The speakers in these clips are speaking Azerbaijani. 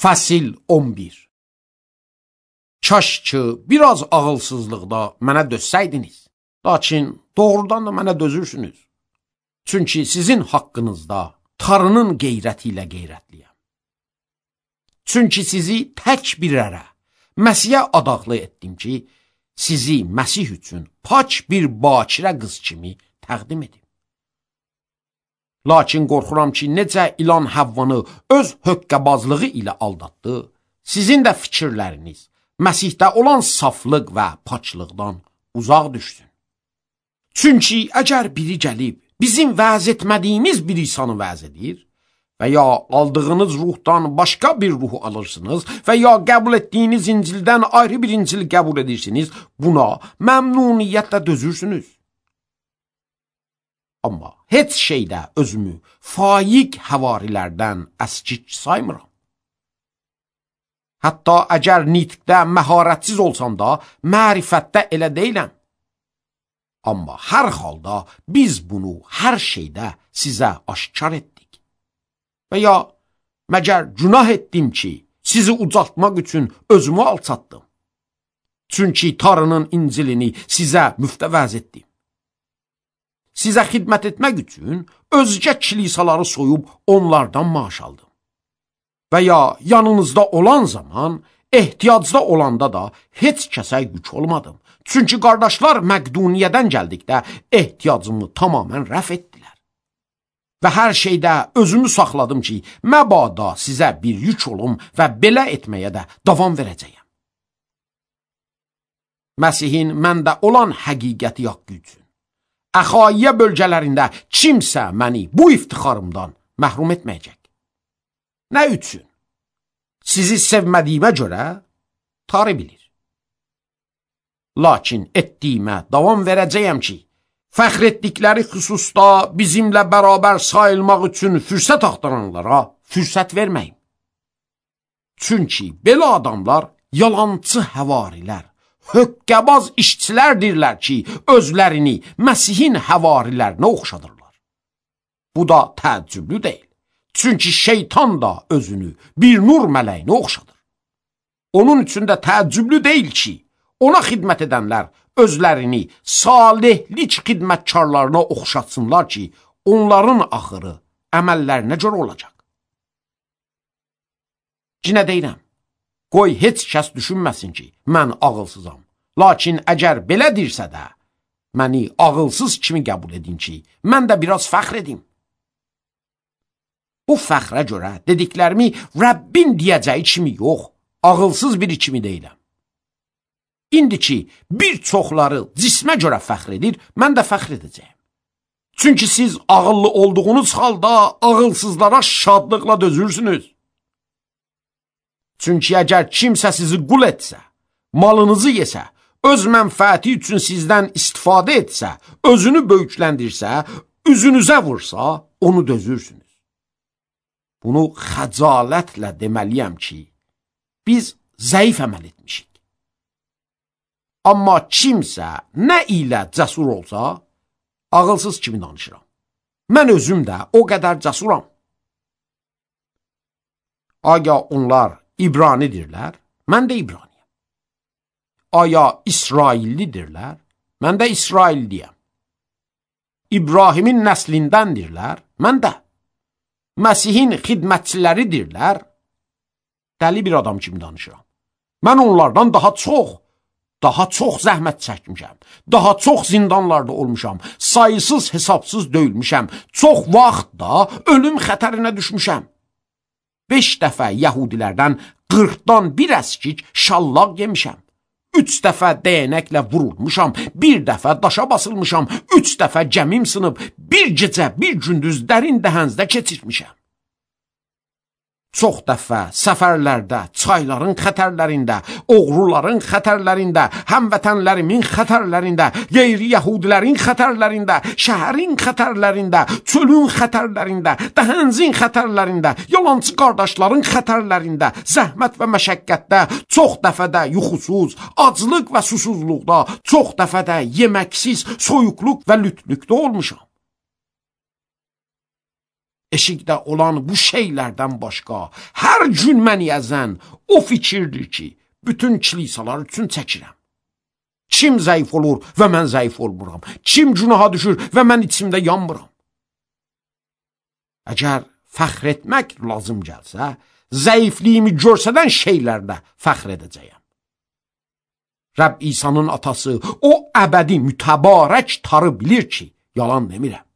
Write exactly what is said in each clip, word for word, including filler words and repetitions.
Fəsil on bir. Kaş ki, biraz ağılsızlıqda mənə dözsəydiniz, lakin doğrudan da mənə dözürsünüz. Çünki sizin haqqınızda Tanrının qeyrəti ilə qeyrətliyəm. Çünki sizi tək bir ərə, Məsihə adaqlı etdim ki, sizi Məsih üçün paç bir bakirə qız kimi təqdim edim. Lakin qorxuram ki, necə ilan Həvvanı öz höqqəbazlığı ilə aldatdı, sizin də fikirləriniz Məsihdə olan saflıq və paçlıqdan uzaq düşsün. Çünki əgər biri gəlib, bizim vəz etmədiyimiz bir insanı vəz edir və ya aldığınız ruhdan başqa bir ruhu alırsınız və ya qəbul etdiyiniz İncildən ayrı bir İncil qəbul edirsiniz, buna məmnuniyyətlə dözürsünüz. Amma heç şeydə özümü faiq həvarilərdən əskik saymıram. Hətta əgər nitqdə məharətsiz olsam da, mərifətdə elə deyiləm. Amma hər halda biz bunu hər şeydə sizə aşkar etdik. Və ya məgər günah etdim ki, sizi ucaltmaq üçün özümü alçatdım. Çünki Tanrının İncilini sizə müftə vəz etdim. Sizə xidmət etmək üçün özgə kilisaları soyub onlardan maaş aldım. Və ya yanınızda olan zaman, ehtiyacda olanda da heç kəsə yük olmadım. Çünki qardaşlar Məqduniyyədən gəldikdə ehtiyacımı tamamən rəf etdilər. Və hər şeydə özümü saxladım ki, məbada sizə bir yük olum və belə etməyə də davam verəcəyəm. Məsihin məndə olan həqiqəti haqqı üçün Əxaiyə bölgələrində kimsə məni bu iftixarımdan məhrum etməyəcək. Nə üçün? Sizi sevmədiyimə görə Tanrı bilir. Lakin etdiyimə davam verəcəyəm ki, fəxr etdikləri xüsusda bizimlə bərabər sayılmaq üçün fürsət axtaranlara fürsət verməyim. Çünki belə adamlar yalançı həvarilər, höqqəbaz işçilərdirlər ki, özlərini Məsihin həvarilərinə oxşadırlar. Bu da təəccüblü deyil. Çünki şeytan da özünü bir nur mələyinə oxşadır. Onun üçün də təəccüblü deyil ki, ona xidmət edənlər özlərini salihlik xidmətkarlarına oxşatsınlar ki, onların axırı əməllərinə görə olacaq. Cinə deyirəm, qoy heç kəs düşünməsin ki, mən ağılsızam. Lakin əgər belədirsə də, məni ağılsız kimi qəbul edin ki, mən də biraz fəxr edim. Bu fəxrə görə dediklərimi Rəbbin deyəcəyi kimi yox, ağılsız biri kimi deyiləm. İndi ki, bir çoxları cismə görə fəxr edir, mən də fəxr edəcəyim. Çünki siz ağıllı olduğunuz halda ağılsızlara şadlıqla dözürsünüz. Çünki əgər kimsə sizi qul etsə, malınızı yesə, öz mənfəəti üçün sizdən istifadə etsə, özünü böyükləndirsə, üzünüzə vursa, onu dözürsünüz. Bunu xəcalətlə deməliyəm ki, biz zəif əməl etmişik. Amma kimsə nə ilə cəsur olsa, ağılsız kimi danışıram. Mən özüm də o qədər cəsuram. Aya onlar İbranidirlər, mən də İbraniyəm. Aya İsraillidirlər, mən də İsrailliyəm. İbrahimin nəslindəndirlər, mən də. Məsihin xidmətçiləridirlər, dəli bir adam kimi danışıram. Mən onlardan daha çox, daha çox zəhmət çəkmişəm, daha çox zindanlarda olmuşam, sayısız hesabsız döyülmüşəm, çox vaxt da ölüm xətərinə düşmüşəm. Beş dəfə yəhudilərdən qırxdan bir əskik şallaq yemişəm. Üç dəfə dəyənəklə vurulmuşam, bir dəfə daşa basılmışam, üç dəfə gəmim sınıb, bir gecə, bir gündüz dərin dəhənzdə keçirmişəm. Çox dəfə səfərlərdə, çayların xətərlərində, oğruların xətərlərində, həmvətənlərimin xətərlərində, qeyri-yəhudilərin xətərlərində, şəhərin xətərlərində, çölün xətərlərində, dəhənzin xətərlərində, yalançı qardaşların xətərlərində, zəhmət və məşəqqətdə, çox dəfə də yuxusuz, aclıq və susuzluqda, çox dəfə də yeməksiz, soyuqluq və lütlükdə olmuşam. eşikdə olan bu şeylərdən başqa hər gün məni əzən o fikirdir ki, bütün kilisalar üçün çəkirəm. Kim zəif olur və mən zəif olmuram? Kim günaha düşür və mən içimdə yanmıram? Əgər fəxr etmək lazım gəlsə, zəifliyimi görsədən şeylərdə fəxr edəcəyəm. Rəbb İsa'nın atası o əbədi mütəbarək tarı bilir ki, yalan demirəm.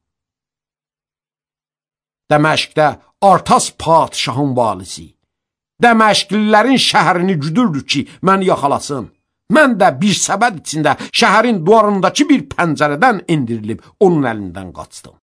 Dəməşqdə Artas padişahın valisi, Dəməşqlilərin şəhərini güdürdü ki, məni yaxalasın. Mən də bir səbəd içində şəhərin duvarındakı bir pəncərədən indirilib onun əlindən qaçdım.